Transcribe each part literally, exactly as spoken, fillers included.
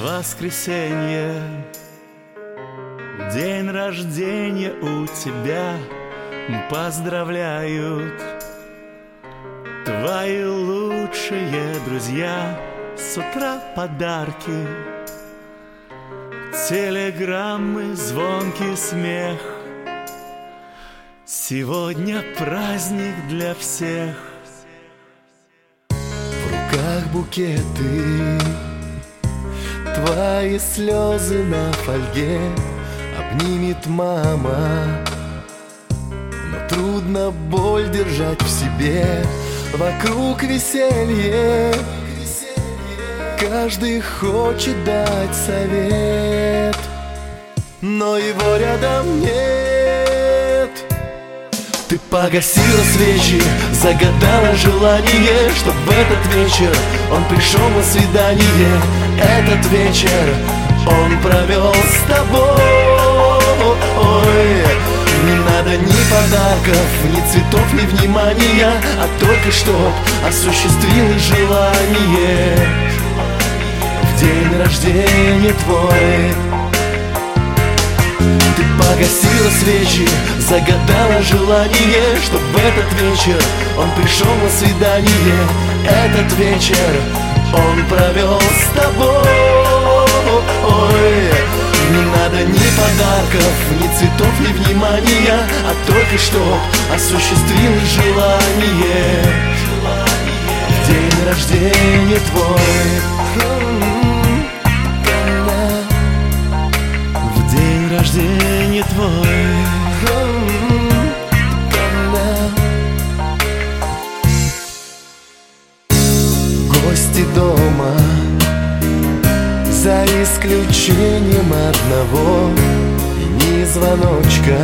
воскресенье, день рождения у тебя поздравляют твои лучшие друзья. С утра подарки, телеграммы, звонкий смех. Сегодня праздник для всех. В руках букеты, твои слезы на фольге обнимет мама. Но трудно боль держать в себе. Вокруг веселье, каждый хочет дать совет, но его рядом нет. Ты погасила свечи, загадала желание, чтоб в этот вечер он пришел на свидание. Этот вечер он провел с тобой. Не надо ни подарков, ни цветов, ни внимания, а только чтоб осуществилось желание в день рождения твой. Ты погасила свечи, загадала желание, чтоб в этот вечер он пришел на свидание. Этот вечер он провел с тобой. Не надо ни подарков, ни цветов, ни внимания, а только чтоб осуществилось желание в день рождения твой. В день рождения твой. Гости дома, за исключением одного, и ни звоночка,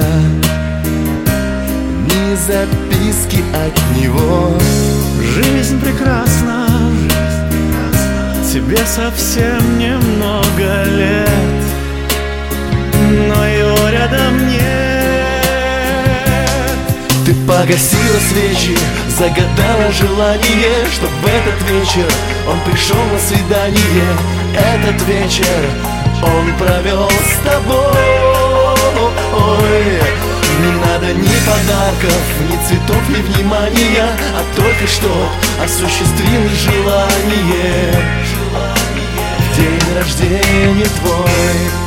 ни записки от него. Жизнь прекрасна, тебе совсем немного лет, но его рядом нет. Ты погасила свечи, загадала желание, чтоб в этот вечер он пришел на свидание. Этот вечер он провел с тобой. Не надо ни подарков, ни цветов, ни внимания, а только чтоб осуществилось желание в день рождения твой.